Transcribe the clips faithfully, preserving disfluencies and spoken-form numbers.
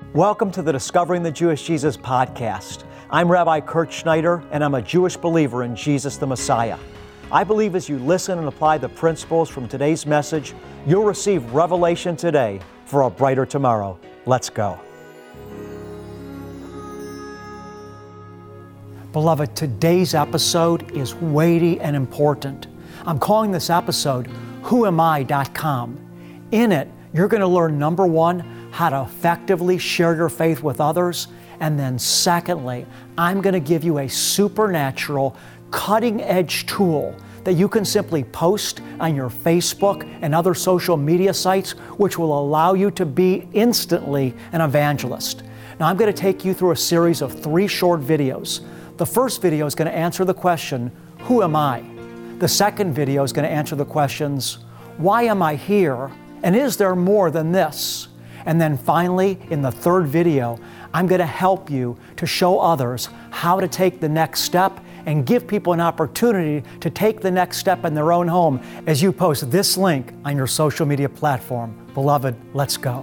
Welcome to the Discovering the Jewish Jesus podcast. I'm Rabbi Kurt Schneider, and I'm a Jewish believer in Jesus the Messiah. I believe as you listen and apply the principles from today's message, you'll receive revelation today for a brighter tomorrow. Let's go. Beloved, today's episode is weighty and important. I'm calling this episode who am I dot com. In it, you're going to learn, number one, how to effectively share your faith with others. And then secondly, I'm going to give you a supernatural, cutting-edge tool that you can simply post on your Facebook and other social media sites, which will allow you to be instantly an evangelist. Now, I'm going to take you through a series of three short videos. The first video is going to answer the question, who am I? The second video is going to answer the questions, why am I here? And is there more than this? And then finally, in the third video, I'm going to help you to show others how to take the next step and give people an opportunity to take the next step in their own home as you post this link on your social media platform. Beloved, let's go.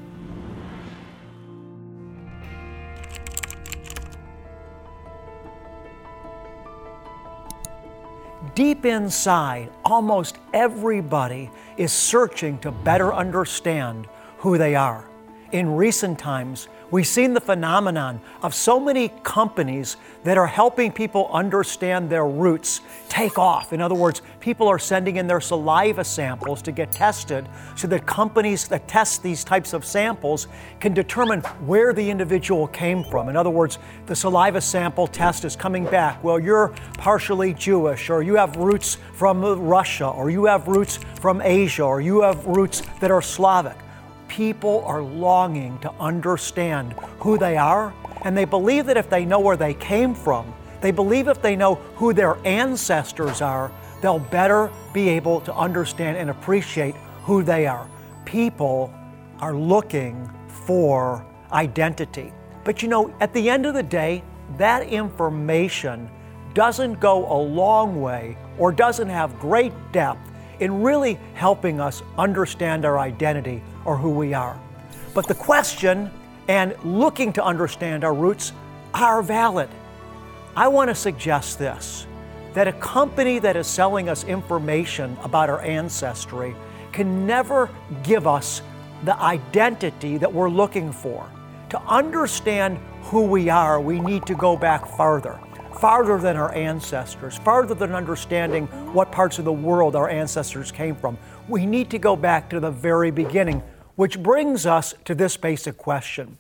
Deep inside, almost everybody is searching to better understand who they are. In recent times, we've seen the phenomenon of so many companies that are helping people understand their roots take off. In other words, people are sending in their saliva samples to get tested so that companies that test these types of samples can determine where the individual came from. In other words, the saliva sample test is coming back, well, you're partially Jewish, or you have roots from Russia, or you have roots from Asia, or you have roots that are Slavic. People are longing to understand who they are, and they believe that if they know where they came from, they believe if they know who their ancestors are, they'll better be able to understand and appreciate who they are. People are looking for identity. But you know, at the end of the day, that information doesn't go a long way or doesn't have great depth in really helping us understand our identity or who we are. But the question and looking to understand our roots are valid. I want to suggest this, that a company that is selling us information about our ancestry can never give us the identity that we're looking for. To understand who we are, we need to go back farther. Farther than our ancestors, farther than understanding what parts of the world our ancestors came from. We need to go back to the very beginning, which brings us to this basic question.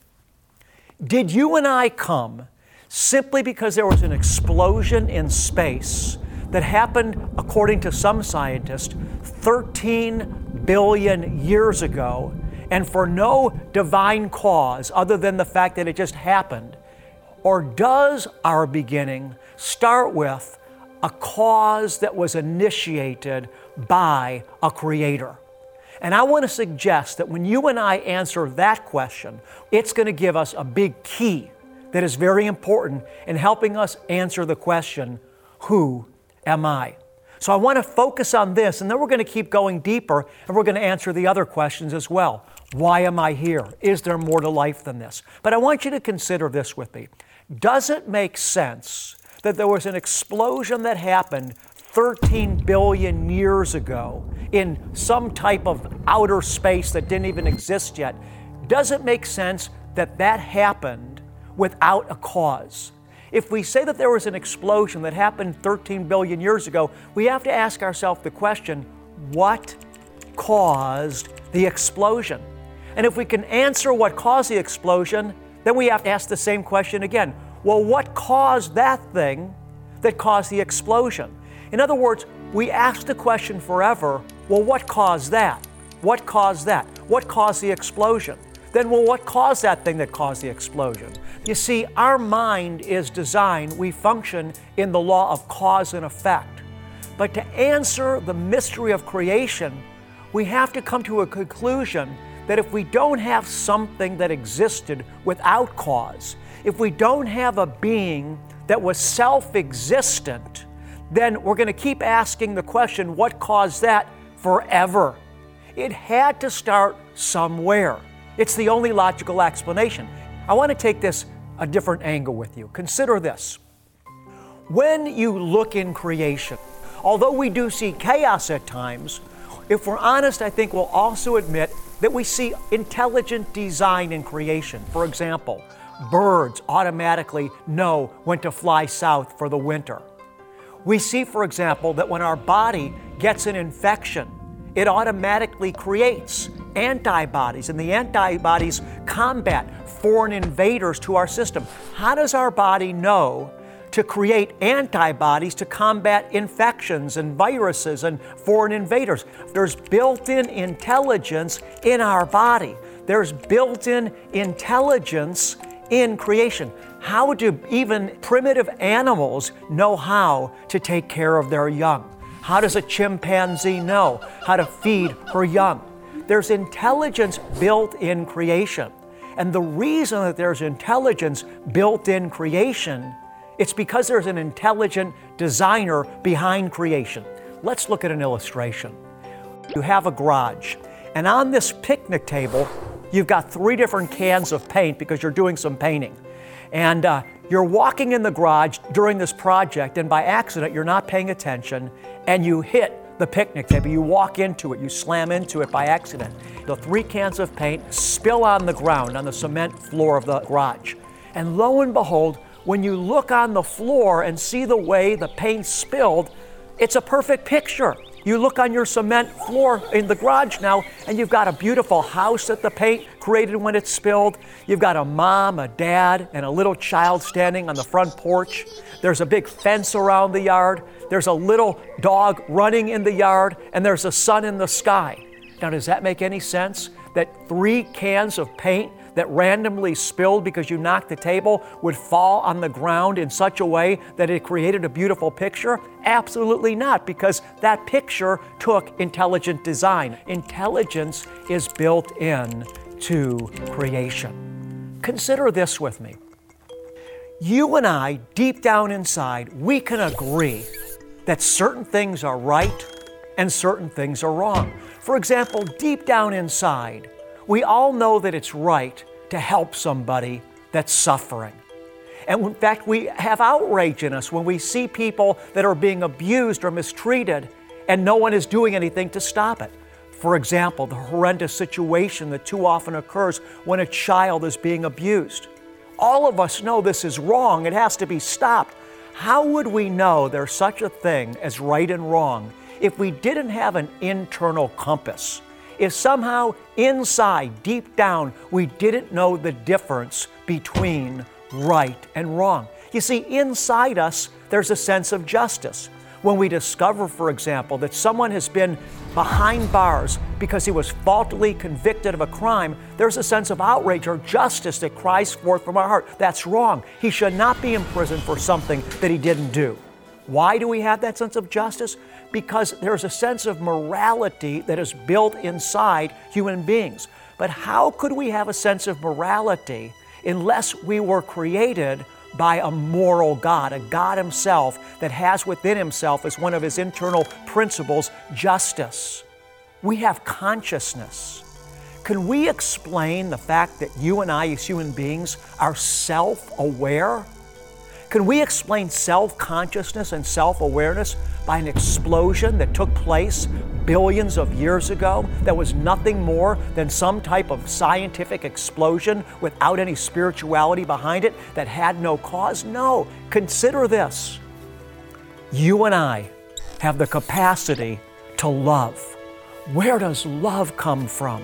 Did you and I come simply because there was an explosion in space that happened, according to some scientists, thirteen billion years ago, and for no divine cause other than the fact that it just happened? Or does our beginning start with a cause that was initiated by a creator? And I want to suggest that when you and I answer that question, it's going to give us a big key that is very important in helping us answer the question, who am I? So I want to focus on this, and then we're going to keep going deeper, and we're going to answer the other questions as well. Why am I here? Is there more to life than this? But I want you to consider this with me. Does it make sense that there was an explosion that happened thirteen billion years ago in some type of outer space that didn't even exist yet? Does it make sense that that happened without a cause? If we say that there was an explosion that happened thirteen billion years ago, we have to ask ourselves the question, what caused the explosion? And if we can answer what caused the explosion, then we have to ask the same question again. Well, what caused that thing that caused the explosion? In other words, we ask the question forever, well, what caused that? What caused that? What caused the explosion? Then, well, what caused that thing that caused the explosion? You see, our mind is designed, we function in the law of cause and effect. But to answer the mystery of creation, we have to come to a conclusion that if we don't have something that existed without cause, if we don't have a being that was self-existent, then we're going to keep asking the question, what caused that, forever? It had to start somewhere. It's the only logical explanation. I want to take this a different angle with you. Consider this. When you look in creation, although we do see chaos at times, if we're honest, I think we'll also admit that we see intelligent design in creation. For example, birds automatically know when to fly south for the winter. We see, for example, that when our body gets an infection, it automatically creates antibodies, and the antibodies combat foreign invaders to our system. How does our body know to create antibodies to combat infections and viruses and foreign invaders? There's built-in intelligence in our body. There's built-in intelligence in creation. How do even primitive animals know how to take care of their young? How does a chimpanzee know how to feed her young? There's intelligence built in creation. And the reason that there's intelligence built in creation, it's because there's an intelligent designer behind creation. Let's look at an illustration. You have a garage, and on this picnic table, you've got three different cans of paint because you're doing some painting. And uh, you're walking in the garage during this project, and by accident, you're not paying attention, and you hit the picnic table. You walk into it, you slam into it by accident. The three cans of paint spill on the ground, on the cement floor of the garage. And lo and behold, when you look on the floor and see the way the paint spilled, it's a perfect picture. You look on your cement floor in the garage now, and you've got a beautiful house that the paint created when it spilled. You've got a mom, a dad, and a little child standing on the front porch. There's a big fence around the yard. There's a little dog running in the yard, and there's a sun in the sky. Now, does that make any sense? That three cans of paint that randomly spilled because you knocked the table would fall on the ground in such a way that it created a beautiful picture? Absolutely not, because that picture took intelligent design. Intelligence is built in to creation. Consider this with me. You and I, deep down inside, we can agree that certain things are right and certain things are wrong. For example, deep down inside, we all know that it's right to help somebody that's suffering. And in fact, we have outrage in us when we see people that are being abused or mistreated and no one is doing anything to stop it. For example, the horrendous situation that too often occurs when a child is being abused. All of us know this is wrong. It has to be stopped. How would we know there's such a thing as right and wrong if we didn't have an internal compass? If somehow inside, deep down, we didn't know the difference between right and wrong. You see, inside us, there's a sense of justice. When we discover, for example, that someone has been behind bars because he was faultily convicted of a crime, there's a sense of outrage or justice that cries forth from our heart. That's wrong. He should not be in prison for something that he didn't do. Why do we have that sense of justice? Because there's a sense of morality that is built inside human beings. But how could we have a sense of morality unless we were created by a moral God, a God Himself that has within Himself as one of His internal principles, justice? We have consciousness. Can we explain the fact that you and I as human beings are self-aware? Can we explain self-consciousness and self-awareness by an explosion that took place billions of years ago that was nothing more than some type of scientific explosion without any spirituality behind it that had no cause? No. Consider this. You and I have the capacity to love. Where does love come from?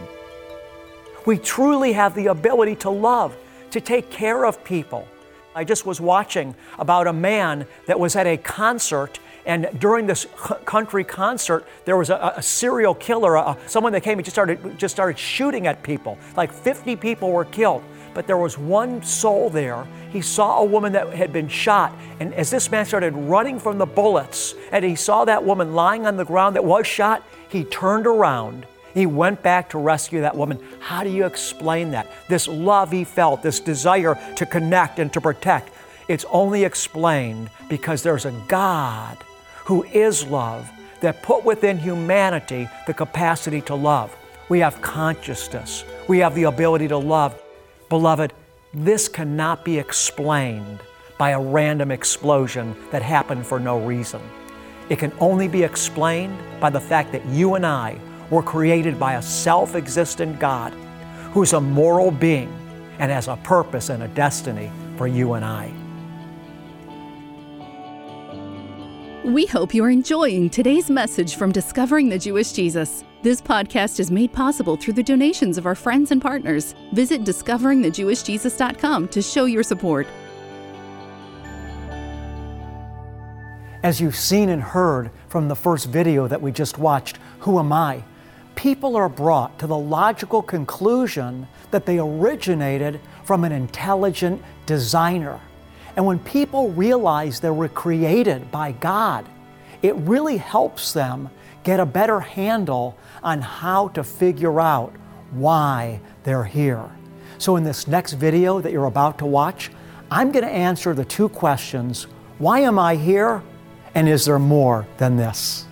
We truly have the ability to love, to take care of people. I just was watching about a man that was at a concert, and during this country concert, there was a, a serial killer, a, someone that came and just started, just started shooting at people. Like fifty people were killed, but there was one soul there. He saw a woman that had been shot, and as this man started running from the bullets, and he saw that woman lying on the ground that was shot, he turned around. He went back to rescue that woman. How do you explain that? This love he felt, this desire to connect and to protect, it's only explained because there's a God who is love that put within humanity the capacity to love. We have consciousness. We have the ability to love. Beloved, this cannot be explained by a random explosion that happened for no reason. It can only be explained by the fact that you and I were created by a self-existent God who's a moral being and has a purpose and a destiny for you and I. We hope you are enjoying today's message from Discovering the Jewish Jesus. This podcast is made possible through the donations of our friends and partners. Visit discovering the jewish jesus dot com to show your support. As you've seen and heard from the first video that we just watched, Who Am I? People are brought to the logical conclusion that they originated from an intelligent designer. And when people realize they were created by God, it really helps them get a better handle on how to figure out why they're here. So in this next video that you're about to watch, I'm going to answer the two questions: why am I here? And is there more than this?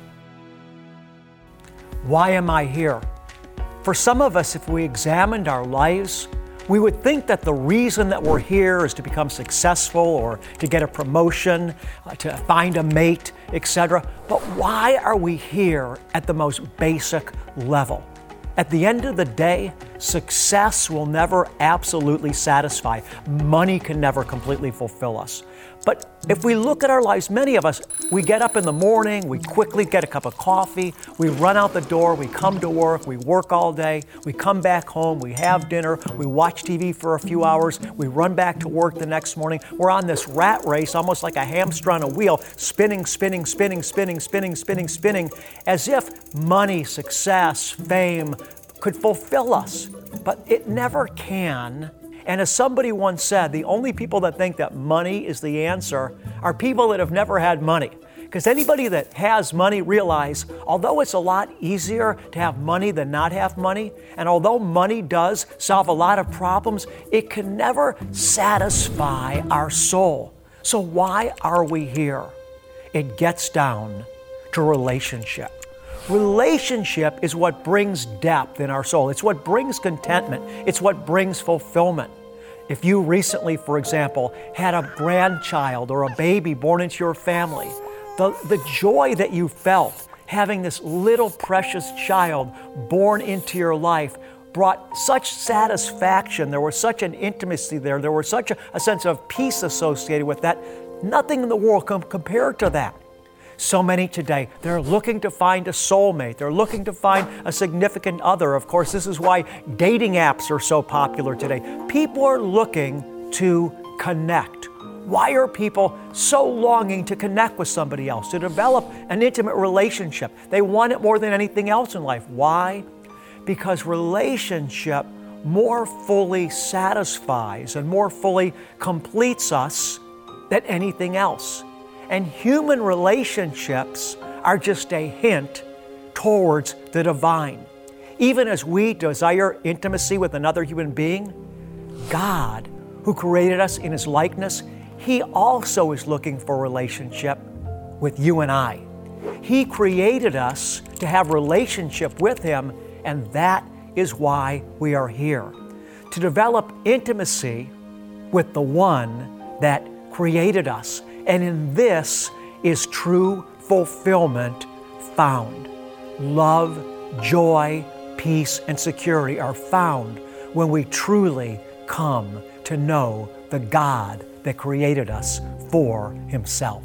Why am I here? For some of us, if we examined our lives, we would think that the reason that we're here is to become successful or to get a promotion, uh, to find a mate, et cetera. But why are we here at the most basic level? At the end of the day, success will never absolutely satisfy. Money can never completely fulfill us. But if we look at our lives, many of us, we get up in the morning, we quickly get a cup of coffee, we run out the door, we come to work, we work all day, we come back home, we have dinner, we watch T V for a few hours, we run back to work the next morning. We're on this rat race, almost like a hamster on a wheel, spinning, spinning, spinning, spinning, spinning, spinning, spinning, as if money, success, fame could fulfill us. But it never can. And as somebody once said, the only people that think that money is the answer are people that have never had money. Because anybody that has money realize, although it's a lot easier to have money than not have money, and although money does solve a lot of problems, it can never satisfy our soul. So why are we here? It gets down to relationship. Relationship is what brings depth in our soul. It's what brings contentment. It's what brings fulfillment. If you recently, for example, had a grandchild or a baby born into your family, the, the joy that you felt having this little precious child born into your life brought such satisfaction. There was such an intimacy there. There was such a, a sense of peace associated with that. Nothing in the world can compare to that. So many today, they're looking to find a soulmate. They're looking to find a significant other. Of course, this is why dating apps are so popular today. People are looking to connect. Why are people so longing to connect with somebody else, to develop an intimate relationship? They want it more than anything else in life. Why? Because relationship more fully satisfies and more fully completes us than anything else. And human relationships are just a hint towards the divine. Even as we desire intimacy with another human being, God, who created us in His likeness, He also is looking for a relationship with you and I. He created us to have relationship with Him, and that is why we are here. To develop intimacy with the one that created us. And in this is true fulfillment found. Love, joy, peace, and security are found when we truly come to know the God that created us for Himself.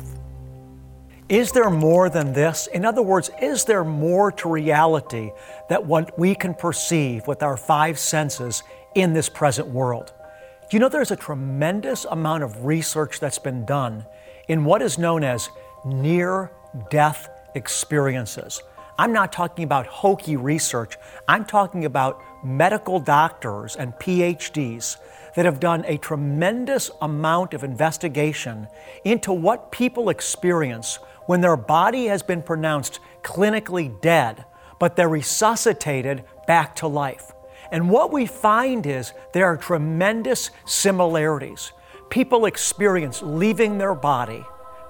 Is there more than this? In other words, is there more to reality than what we can perceive with our five senses in this present world? Do you know there's a tremendous amount of research that's been done in what is known as near-death experiences? I'm not talking about hokey research. I'm talking about medical doctors and P H Ds that have done a tremendous amount of investigation into what people experience when their body has been pronounced clinically dead, but they're resuscitated back to life. And what we find is there are tremendous similarities. People experience leaving their body,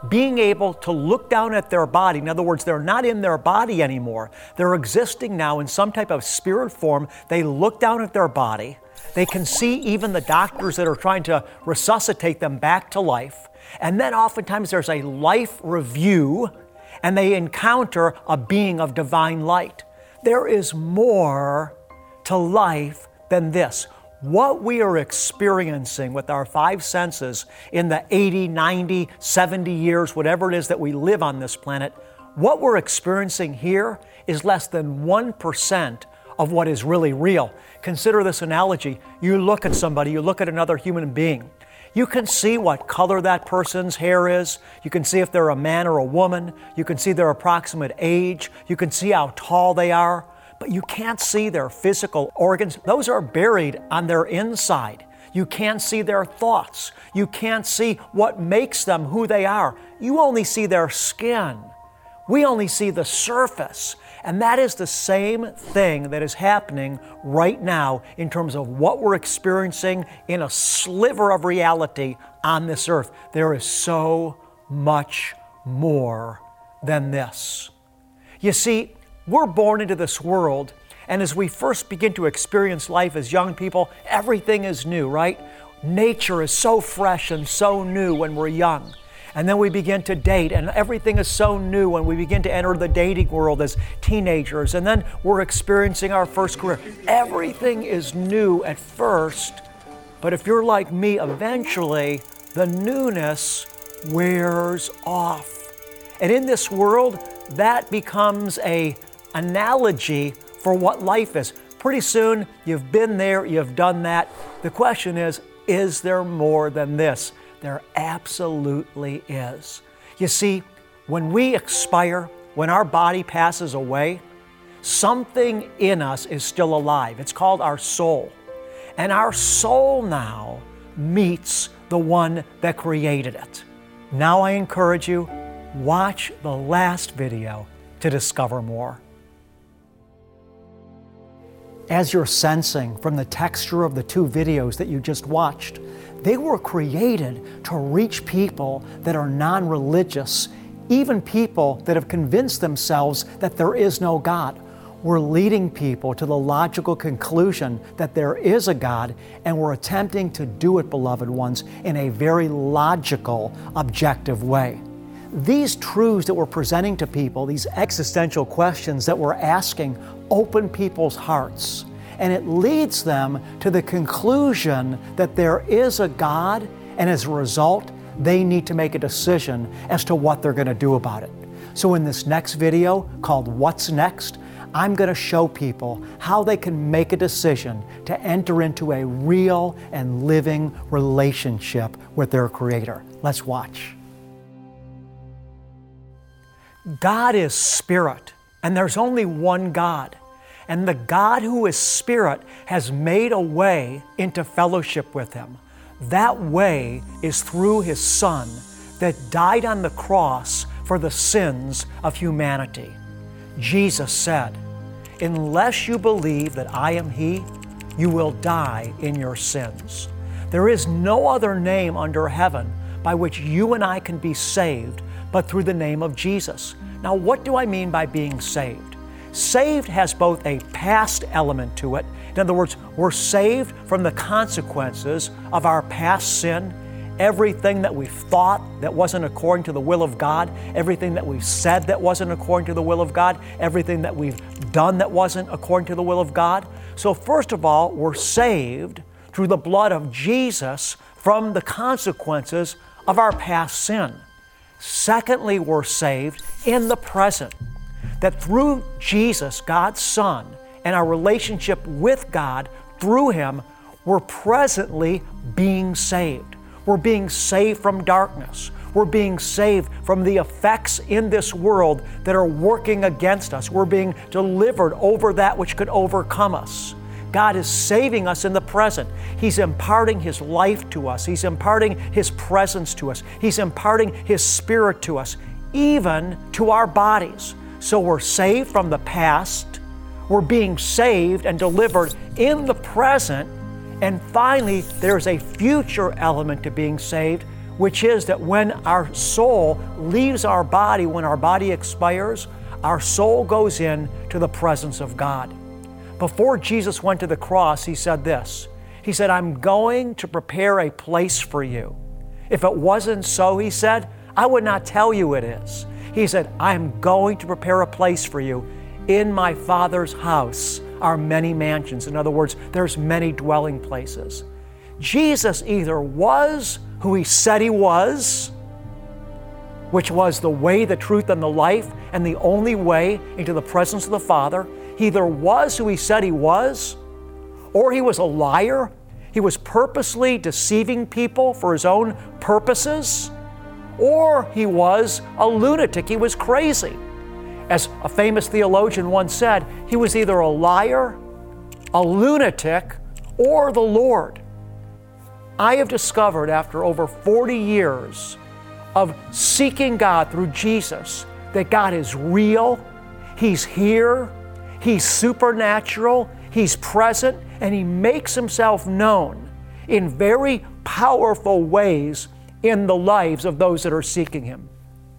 being able to look down at their body. In other words, they're not in their body anymore. They're existing now in some type of spirit form. They look down at their body. They can see even the doctors that are trying to resuscitate them back to life. And then oftentimes there's a life review, and they encounter a being of divine light. There is more to life than this. What we are experiencing with our five senses in the eighty, ninety, seventy years, whatever it is that we live on this planet, what we're experiencing here is less than one percent of what is really real. Consider this analogy. You look at somebody, you look at another human being. You can see what color that person's hair is. You can see if they're a man or a woman. You can see their approximate age. You can see how tall they are. But you can't see their physical organs. Those are buried on their inside. You can't see their thoughts. You can't see what makes them who they are. You only see their skin. We only see the surface. And that is the same thing that is happening right now in terms of what we're experiencing in a sliver of reality on this earth. There is so much more than this. You see, we're born into this world, and as we first begin to experience life as young people, everything is new, right? Nature is so fresh and so new when we're young. And then we begin to date, and everything is so new when we begin to enter the dating world as teenagers. And then we're experiencing our first career. Everything is new at first, but if you're like me, eventually the newness wears off. And in this world, that becomes a analogy for what life is. Pretty soon, you've been there, you've done that. The question is, is there more than this? There absolutely is. You see, when we expire, when our body passes away, something in us is still alive. It's called our soul. And our soul now meets the one that created it. Now I encourage you, watch the last video to discover more. As you're sensing from the texture of the two videos that you just watched, they were created to reach people that are non-religious, even people that have convinced themselves that there is no God. We're leading people to the logical conclusion that there is a God, and we're attempting to do it, beloved ones, in a very logical, objective way. These truths that we're presenting to people, these existential questions that we're asking, open people's hearts. And it leads them to the conclusion that there is a God, and as a result, they need to make a decision as to what they're going to do about it. So in this next video called What's Next, I'm going to show people how they can make a decision to enter into a real and living relationship with their Creator. Let's watch. God is spirit, and there's only one God. And the God who is spirit has made a way into fellowship with Him. That way is through His Son that died on the cross for the sins of humanity. Jesus said, "Unless you believe that I am He, you will die in your sins." There is no other name under heaven by which you and I can be saved but through the name of Jesus. Now, what do I mean by being saved? Saved has both a past element to it. In other words, we're saved from the consequences of our past sin. Everything that we've thought that wasn't according to the will of God, everything that we've said that wasn't according to the will of God, everything that we've done that wasn't according to the will of God. So first of all, we're saved through the blood of Jesus from the consequences of our past sin. Secondly, we're saved in the present. That through Jesus, God's Son, and our relationship with God through Him, we're presently being saved. We're being saved from darkness. We're being saved from the effects in this world that are working against us. We're being delivered over that which could overcome us. God is saving us in the present. He's imparting His life to us. He's imparting His presence to us. He's imparting His Spirit to us, even to our bodies. So we're saved from the past, we're being saved and delivered in the present, and finally, there's a future element to being saved. which is that when our soul leaves our body, when our body expires, our soul goes in to the presence of God. Before Jesus went to the cross, He said this. He said, I'm going to prepare a place for you. If it wasn't so, He said, I would not tell you it is. He said, I'm going to prepare a place for you. In my Father's house are many mansions. In other words, there's many dwelling places. Jesus either was who He said He was, which was the way, the truth, and the life, and the only way into the presence of the Father. He either was who He said He was, or He was a liar. He was purposely deceiving people for His own purposes, or He was a lunatic. He was crazy. As a famous theologian once said, He was either a liar, a lunatic, or the Lord. I have discovered after over forty years of seeking God through Jesus that God is real, He's here, He's supernatural, He's present, and He makes Himself known in very powerful ways in the lives of those that are seeking Him.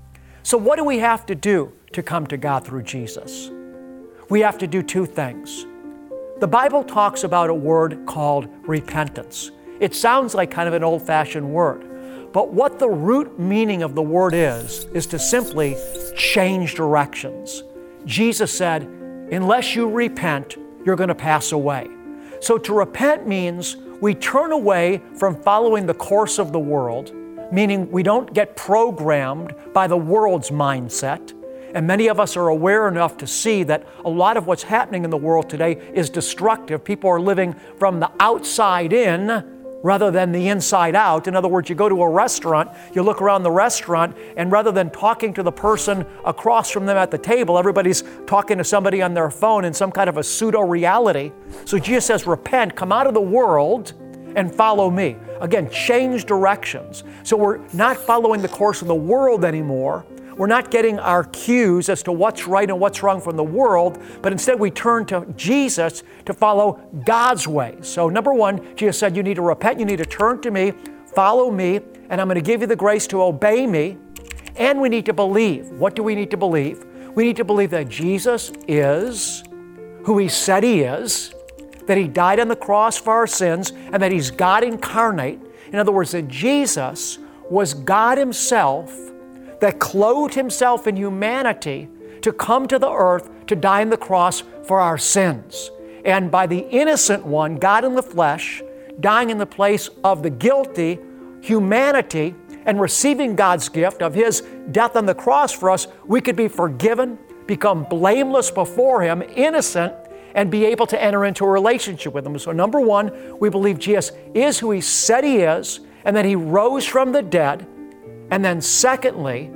So what do we have to do to come to God through Jesus? We have to do two things. The Bible talks about a word called repentance. It sounds like kind of an old-fashioned word, but what the root meaning of the word is, is to simply change directions. Jesus said, unless you repent, you're going to pass away. So to repent means we turn away from following the course of the world, meaning we don't get programmed by the world's mindset. And many of us are aware enough to see that a lot of what's happening in the world today is destructive. People are living from the outside in rather than the inside out. In other words, you go to a restaurant, you look around the restaurant, and rather than talking to the person across from them at the table, everybody's talking to somebody on their phone in some kind of a pseudo-reality. So Jesus says, repent, come out of the world, and follow me. Again, change directions. So we're not following the course of the world anymore. We're not getting our cues as to what's right and what's wrong from the world, but instead we turn to Jesus to follow God's ways. So number one, Jesus said, you need to repent, you need to turn to me, follow me, and I'm going to give you the grace to obey me. And we need to believe. What do we need to believe? We need to believe that Jesus is who He said He is, that He died on the cross for our sins, and that He's God incarnate. In other words, that Jesus was God Himself that clothed Himself in humanity to come to the earth to die on the cross for our sins. And by the innocent one, God in the flesh, dying in the place of the guilty humanity and receiving God's gift of His death on the cross for us, we could be forgiven, become blameless before Him, innocent, and be able to enter into a relationship with Him. So number one, we believe Jesus is who He said He is, and that He rose from the dead. And then secondly,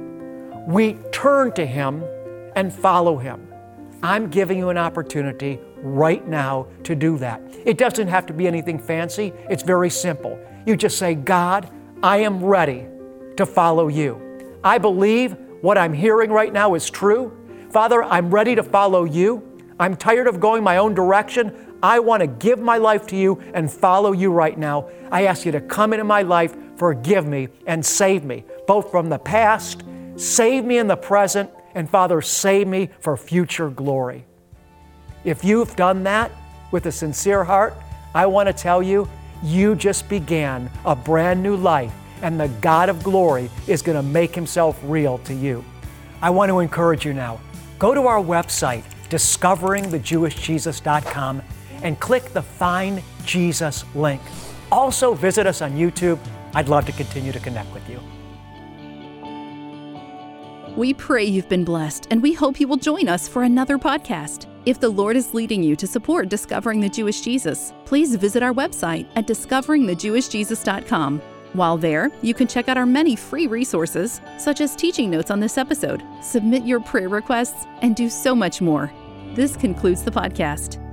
we turn to Him and follow Him. I'm giving you an opportunity right now to do that. It doesn't have to be anything fancy. It's very simple. You just say, God, I am ready to follow you. I believe what I'm hearing right now is true. Father, I'm ready to follow you. I'm tired of going my own direction. I want to give my life to you and follow you right now. I ask you to come into my life, forgive me, and save me, both from the past, save me in the present, and Father, save me for future glory. If you've done that with a sincere heart, I want to tell you, you just began a brand new life, and the God of glory is going to make Himself real to you. I want to encourage you now. Go to our website, discovering the jewish jesus dot com, and click the Find Jesus link. Also, visit us on YouTube. I'd love to continue to connect with you. We pray you've been blessed, and we hope you will join us for another podcast. If the Lord is leading you to support Discovering the Jewish Jesus, please visit our website at discovering the jewish jesus dot com. While there, you can check out our many free resources, such as teaching notes on this episode, submit your prayer requests, and do so much more. This concludes the podcast.